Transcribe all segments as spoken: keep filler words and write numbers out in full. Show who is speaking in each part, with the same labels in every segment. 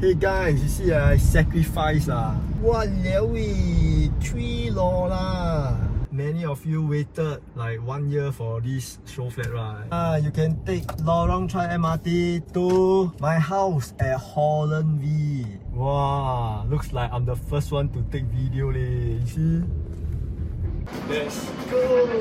Speaker 1: Hey guys, you see I sacrifice lah. Waliao eh, three law lah. Many of you waited like one year for this show flat, right? Ah, you can take Lorong Chuan M R T to my house at Holland V. Wow, looks like I'm the first one to take video leh. You see? Let's go!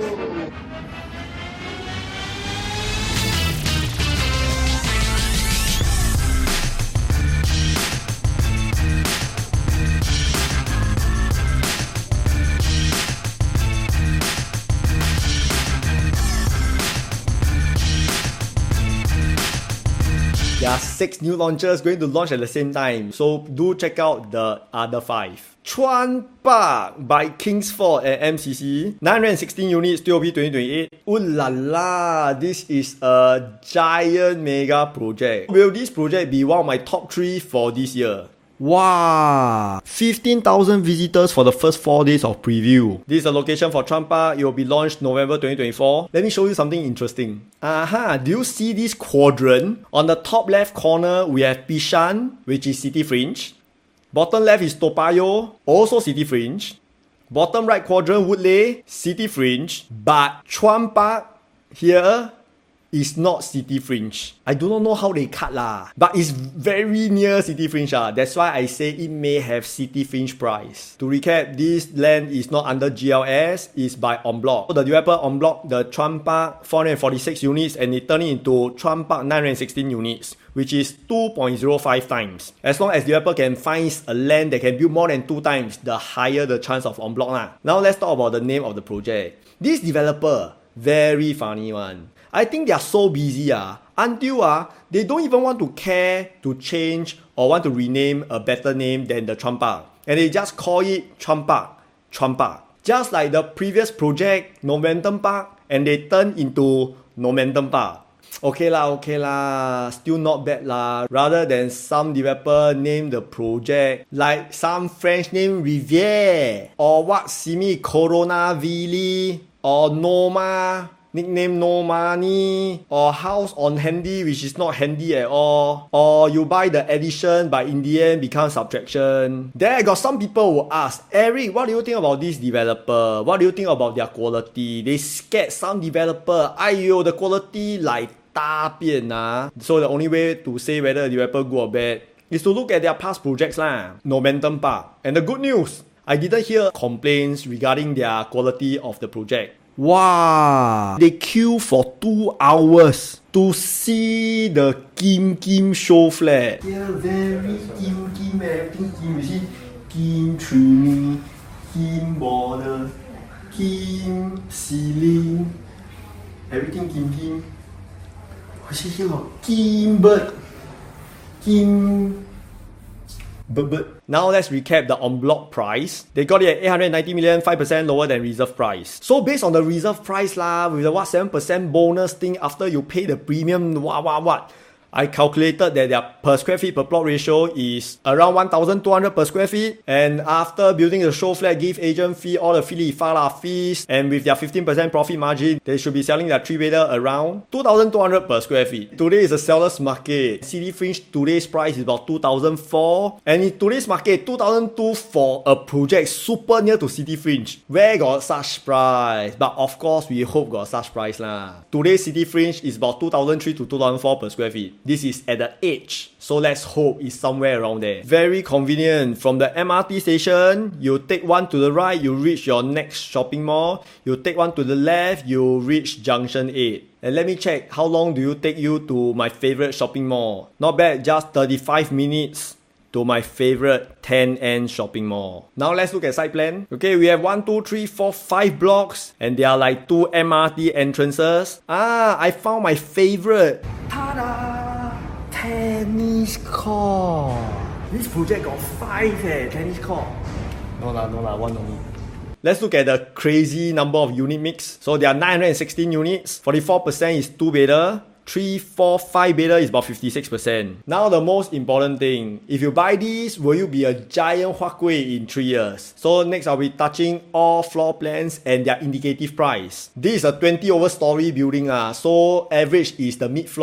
Speaker 1: There are six new launches going to launch at the same time, so do check out the other five. Chuan Park by Kingsford and M C C, nine hundred sixteen units, T O P twenty twenty-eight. Ooh la la, this is a giant mega project. Will this project be one of my top three for this year? Wow! fifteen thousand visitors for the first four days of preview. This is the location for Chuan Park. It will be launched November twenty twenty-four. Let me show you something interesting. Aha! Do you see this quadrant? On the top left corner, we have Bishan, which is City Fringe. Bottom left is Toa Payoh, also City Fringe. Bottom right quadrant, Woodleigh, City Fringe. But Chuan Park here is not City Fringe. I do not know how they cut lah, but it's very near City Fringe lah. That's why I say it may have City Fringe price. To recap, this land is not under G L S, it's by En Bloc. So the developer En Bloc the Chuan Park four hundred forty-six units and they turn it into Chuan Park nine hundred sixteen units, which is two point zero five times. As long as the developer can find a land that can build more than two times, the higher the chance of En Bloc lah. Now let's talk about the name of the project. This developer, very funny one. I think they are so busy ah, until ah, they don't even want to care to change or want to rename a better name than the Chuan Park. And they just call it Chuan Park, Chuan Park. Just like the previous project, Nomentum Park, and they turn into Nomentum Park. Okay lah, okay lah, still not bad lah. Rather than some developer name the project like some French name Rivière, or what Simi Coronaville, or Noma, nickname No Money, or House on Handy, which is not handy at all, or you buy the addition but in the end become subtraction. Then I got some people who ask, Eric, what do you think about this developer? What do you think about their quality? They scared some developer, aiyo, the quality like 大便啊. So the only way to say whether a developer good or bad is to look at their past projects lah. Nomentum Park. And the good news, I didn't hear complaints regarding their quality of the project. Wow! They queue for two hours to see the Kim Kim show flat. Yeah, very Kim Kim, everything Kim. You see, Kim trimming, Kim border, Kim ceiling, everything Kim Kim. What's here? Kim bird, Kim bird bird. Now let's recap the En Bloc price. They got it at eight hundred ninety million, five percent lower than reserve price. So based on the reserve price lah, with the what seven percent bonus thing after you pay the premium, what what what, I calculated that their per square feet per plot ratio is around one thousand two hundred per square feet. And after building the show flat, give agent fee, all the fili fala fees, and with their fifteen percent profit margin, they should be selling their three bedder around two thousand two hundred per square feet. Today is a seller's market. City Fringe today's price is about two thousand four. And in today's market, two thousand two for a project super near to City Fringe. Where got such price? But of course, we hope got such price lah. Today's City Fringe is about two thousand three to two thousand four per square feet. This is at the edge, so let's hope it's somewhere around there. Very convenient. From the M R T station, you take one to the right, you reach your next shopping mall. You take one to the left, you reach Junction eight. And let me check, how long do you take you to my favorite shopping mall? Not bad, just thirty-five minutes to my favorite ten N shopping mall. Now let's look at site plan. Okay, we have one, two, three, four, five blocks, and there are like two M R T entrances. Ah, I found my favorite. Ta-da! Tennis court. This project got five eh, tennis court. No lah, no lah, one only. Let's look at the crazy number of unit mix. So there are nine hundred sixteen units. forty-four percent is two bedder. three, four, five bedder is about fifty-six percent. Now the most important thing. If you buy this, will you be a giant huakui in three years? So next I'll be touching all floor plans and their indicative price. This is a twenty over story building. Uh, so average is the mid floor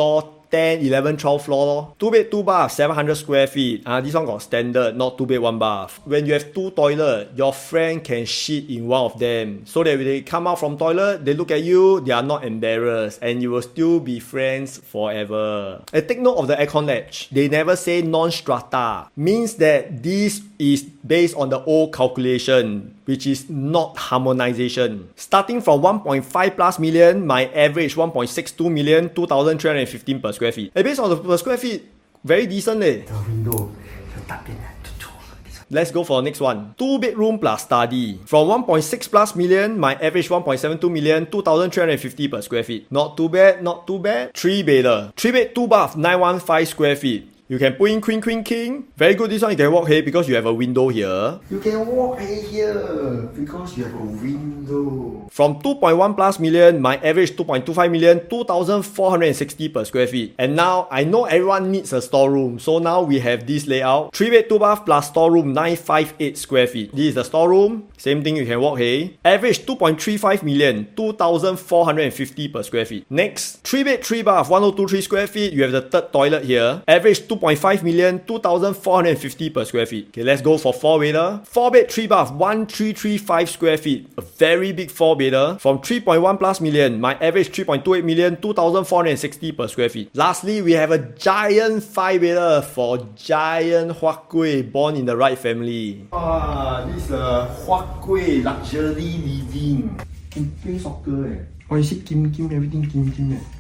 Speaker 1: ten, eleven, twelve floor lor. Two bed, two bath, seven hundred square feet. Ah, uh, this one got standard, not two bed, one bath. When you have two toilet, your friend can shit in one of them. So that when they come out from toilet, they look at you, they are not embarrassed, and you will still be friends forever. And take note of the aircon latch. They never say non-strata. Means that this is based on the old calculation, which is not harmonization. Starting from one point five plus million, my average one point six two million, two thousand three hundred fifteen per square feet. And based on the per square feet, very decent eh.
Speaker 2: The window,
Speaker 1: let's go for the next one. Two bedroom plus study. From one point six plus million, my average one point seven two million, two thousand three hundred fifty per square feet. Not too bad, not too bad. Three bedder. Three bed, two bath, nine hundred fifteen square feet. You can put in queen, queen, king. Very good. This one you can walk here because you have a window here.
Speaker 2: You can walk here because you have a window.
Speaker 1: From two point one plus million, my average two point two five million, two thousand four hundred sixty per square feet. And now, I know everyone needs a storeroom. So now we have this layout. three bed, two bath plus storeroom, nine hundred fifty-eight square feet. This is the storeroom. Same thing, you can walk here. Average two point three five million, two thousand four hundred fifty per square feet. Next, three bed, three bath, one thousand twenty-three square feet. You have the third toilet here. Average two point five million, two thousand four hundred fifty per square feet. Okay, let's go for four bedder. four bed, three bath, one thousand three hundred thirty-five square feet. A very big four bedder. From three point one plus million, my average three point two eight million, two thousand four hundred sixty per square feet. Lastly, we have a giant five bedder for giant Huat Kueh born in the right family.
Speaker 2: Ah, this is a Huat Kueh luxury living. Can play soccer eh.
Speaker 1: Oh, you see Kim Kim, everything Kim Kim eh.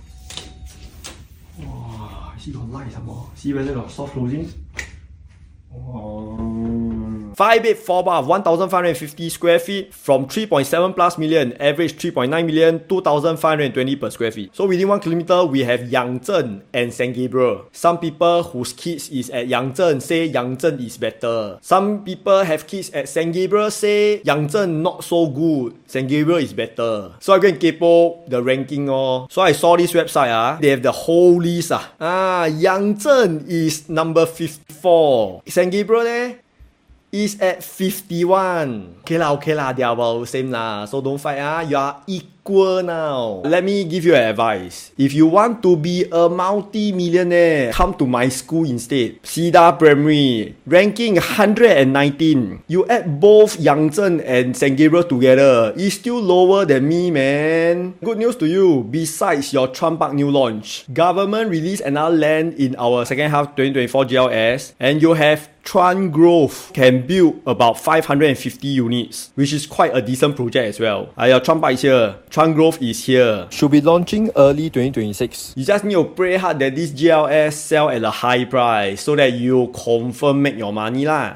Speaker 1: Wow, I see got light some more. See whether got soft closing. Oh. five bed, four bath, one thousand five hundred fifty square feet. From three point seven plus million, average three point nine million, two thousand five hundred twenty per square feet. So within one kilometer, we have Yangzheng and Saint Gabriel. Some people whose kids is at Yangzheng say Yangzheng is better. Some people have kids at Saint Gabriel say Yangzheng not so good, Saint Gabriel is better. So I go and kepo the ranking oh. So I saw this website ah, they have the whole list ah. Ah, Yangzheng is number fifty-four. Saint Gabriel eh? Is at fifty-one. Okay lah, okay lah, they are about same lah. So don't fight ah, you are equal now. Let me give you an advice. If you want to be a multi-millionaire, come to my school instead. Cedar Primary, ranking one hundred nineteen. You add both Yangzheng and Saint Gabriel together, it's still lower than me, man. Good news to you, besides your Chuan Park new launch, government released another land in our second half twenty twenty-four G L S, and you have Chuan Grove can build about five hundred fifty units, which is quite a decent project as well. Uh, your Chuan Park is here. Chuan Grove is here. Should be launching early twenty twenty-six. You just need to pray hard that this G L S sell at a high price so that you confirm make your money lah.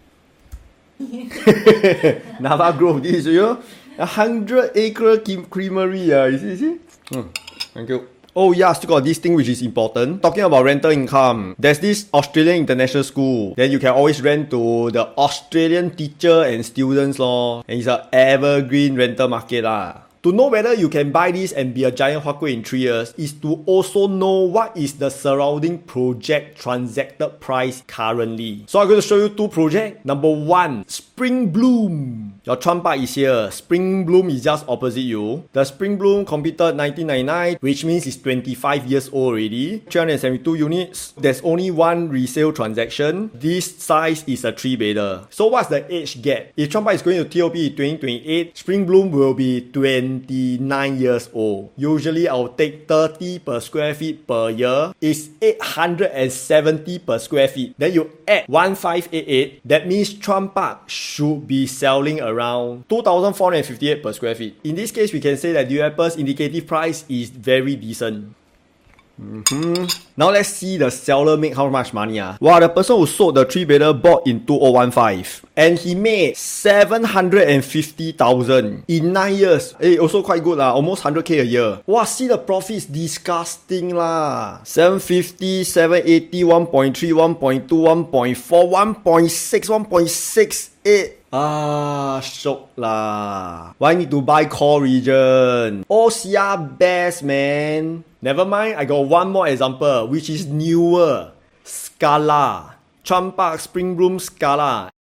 Speaker 1: Nava Grove, this is you. A hundred acre creamery. Uh, you see, you see? Hmm. Thank you. Oh yeah, still got this thing which is important. Talking about rental income, there's this Australian International School. Then you can always rent to the Australian teacher and students lor. And it's an evergreen rental market lah. To know whether you can buy this and be a giant Huat Kueh in three years is to also know what is the surrounding project transacted price currently. So I'm going to show you two projects. Number one, Spring Bloom. Your Chuan Park is here. Spring Bloom is just opposite you. The Spring Bloom completed nineteen ninety-nine, which means it's twenty-five years old already. three hundred seventy-two units. There's only one resale transaction. This size is a three bedder. So what's the age gap? If Chuan Park is going to T O P in twenty twenty-eight, Spring Bloom will be twenty-nine years old. Usually I'll take thirty per square feet per year. It's eight hundred seventy per square feet. Then you add one thousand five hundred eighty-eight. That means Chuan Park should be selling around two thousand four hundred fifty-eight per square feet. In this case, we can say that developer's indicative price is very decent. Mm-hmm. Now let's see the seller make how much money ah. Wow, the person who sold the three bedder bought in two thousand fifteen and he made seven hundred fifty thousand in nine years. Hey, also quite good lah, almost one hundred K a year. Wow, see the profits disgusting lah. seven fifty, seven eighty, one point three, one point two, one point four, one point six, one point six eight. Ah, shock lah. Why need to buy core region? O C R best, man. Never mind, I got one more example, which is newer. Scala. Chuan Park Spring Bloom Scala.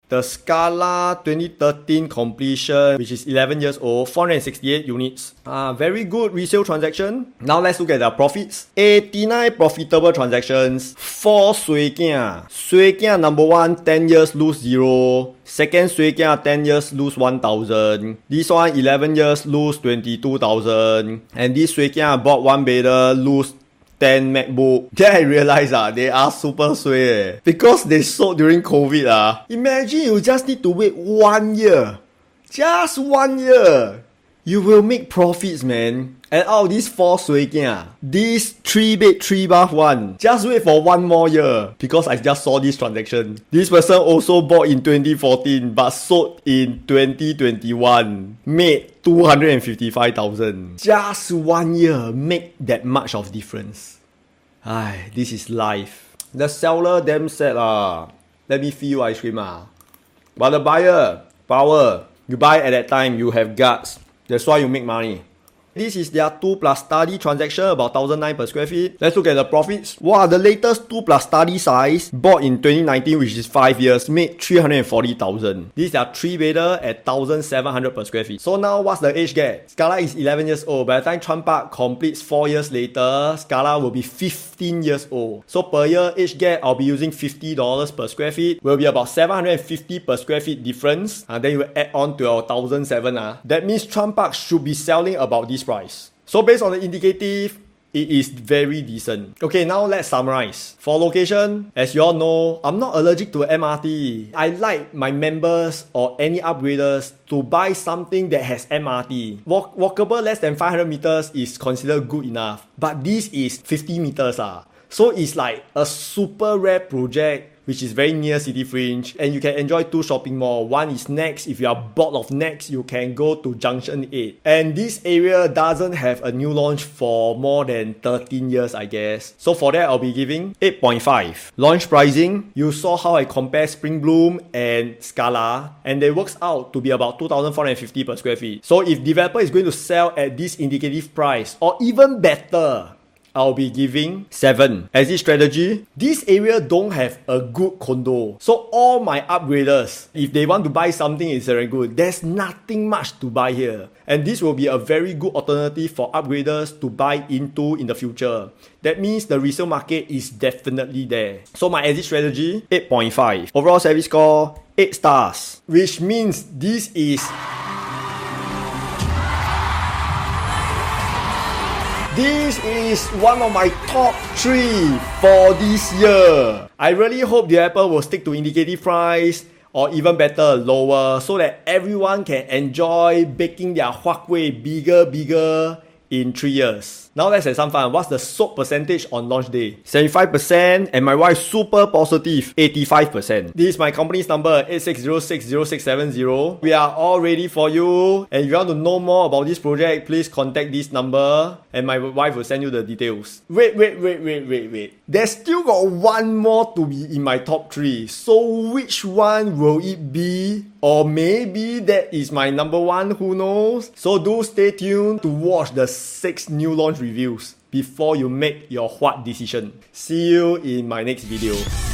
Speaker 1: The Scala twenty thirteen completion, which is eleven years old, four hundred sixty-eight units. Ah, very good resale transaction. Now let's look at the profits. eighty-nine profitable transactions. four Sui Kia. Sui Kia number one, ten years lose zero. Second Sui Kia, ten years lose one thousand. This one, eleven years lose twenty-two thousand. And this Sui Kia bought one bidder, lose ten MacBook. Then I realized ah, they are super suay eh. Because they sold during COVID ah. Imagine you just need to wait one year. Just one year. You will make profits, man. And out of these four suay kia, this three bed, three bath one, just wait for one more year. Because I just saw this transaction. This person also bought in twenty fourteen but sold in twenty twenty-one. Made two hundred fifty-five thousand. Just one year make that much of difference. Ay, this is life. The seller damn sad lah. Let me feel ice cream ah. But the buyer, power. You buy at that time, you have guts. That's why you make money. This is their two plus study transaction, about one thousand nine per square feet. Let's look at the profits. Wow, the latest two plus study size, bought in twenty nineteen, which is five years, made three hundred forty thousand. These are three bedder at one thousand seven hundred per square feet. So now what's the age gap? Scala is eleven years old. By the time Chuan Park completes four years later, Scala will be fifteen years old. So per year age gap, I'll be using fifty dollars per square feet. Will be about seven hundred fifty per square feet difference. And then you add on to your one thousand seven. Uh. That means Chuan Park should be selling about this price. So based on the indicative, it is very decent. Okay, now let's summarize. For location, as you all know, I'm not allergic to M R T. I like my members or any upgraders to buy something that has M R T. Walk walkable less than five hundred meters is considered good enough. But this is fifty meters. Ah. So it's like a super rare project which is very near City Fringe, and you can enjoy two shopping malls. One is Nex. If you are bored of Nex, you can go to Junction eight. And this area doesn't have a new launch for more than thirteen years, I guess. So for that, I'll be giving eight point five. Launch pricing, you saw how I compare Spring Bloom and Scala, and it works out to be about two thousand four hundred fifty per square feet. So if developer is going to sell at this indicative price, or even better, I'll be giving seven. Exit strategy, this area don't have a good condo. So all my upgraders, if they want to buy something in Serangoon, there's nothing much to buy here. And this will be a very good alternative for upgraders to buy into in the future. That means the resale market is definitely there. So my exit strategy, eight point five. Overall service score, eight stars. Which means this is... This is one of my top three for this year. I really hope the Apple will stick to indicative price or even better, lower, so that everyone can enjoy baking their huat kueh bigger, bigger in three years. Now let's have some fun. What's the sold percentage on launch day? seventy-five percent, and my wife super positive, eighty-five percent. This is my company's number, eight six zero six zero six seven zero. We are all ready for you. And if you want to know more about this project, please contact this number and my wife will send you the details. Wait, wait, wait, wait, wait, wait. There's still got one more to be in my top three. So which one will it be? Or maybe that is my number one, who knows? So do stay tuned to watch the six new launch reviews before you make your what decision. See you in my next video.